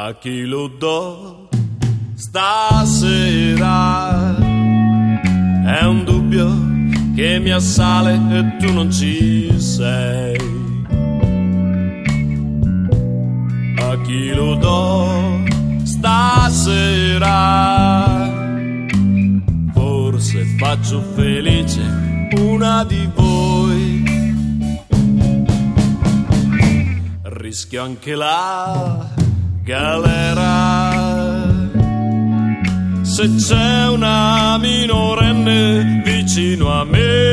A chi lo do stasera? È un dubbio che mi assale e tu non ci sei. A chi lo do stasera? Forse faccio felice una di voi. Rischio anche la galera se c'è una minorenne vicino a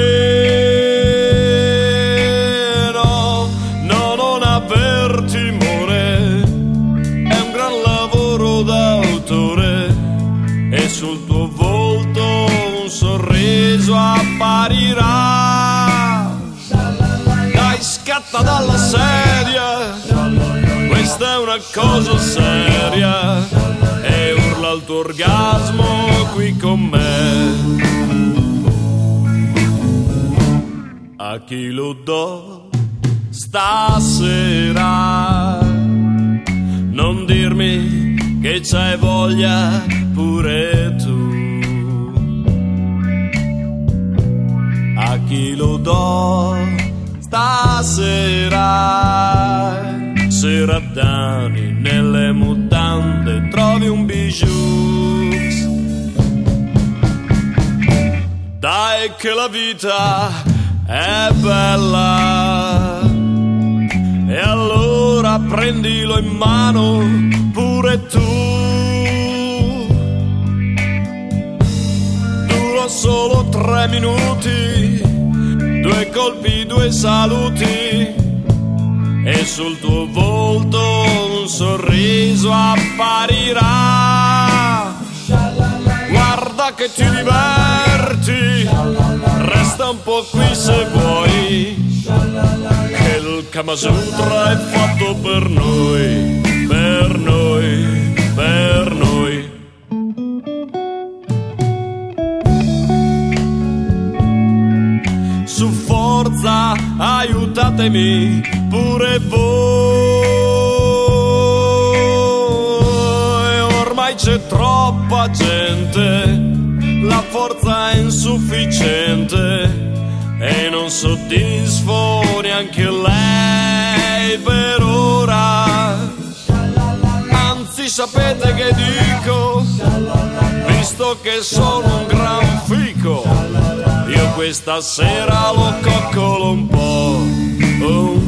me. No, no, non aver timore, è un gran lavoro d'autore e sul tuo volto un sorriso apparirà. Dai, scatta dalla sedia, questa è una cosa seria, e urla il tuo orgasmo qui con me. A chi lo do stasera? Non dirmi che c'hai voglia pure tu. A chi lo do stasera? Serratani nelle mutande trovi un bijou. Dai che la vita è bella, e allora prendilo in mano pure tu. Dura solo 3 minuti, 2 colpi, 2 saluti, e sul tuo volto un sorriso apparirà. Guarda che ti diverti, resta un po' qui se vuoi, che il Kama Sutra è fatto per noi, per noi, per noi. Su, forza, aiutatemi pure voi, ormai c'è troppa gente, la forza è insufficiente e non soddisfo neanche lei per ora. Anzi, sapete che dico? Visto che sono un gran fico, io questa sera lo coccolo un po'.